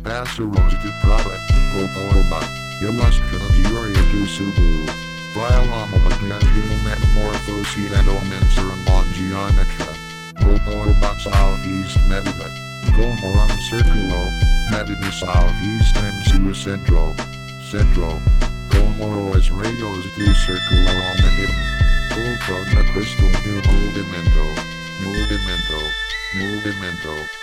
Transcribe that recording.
passarosa de prata, Oba, Illustra Diaria do Subu, Biolama Magnesia Metamorphosi and Omensurum Geometra, Oba Southeast Medida, Comorum Circulo, Medida Southeast Msua Centro, Comoro as Rayos do Circulo Omnibus, Ultra Crystal Movimento.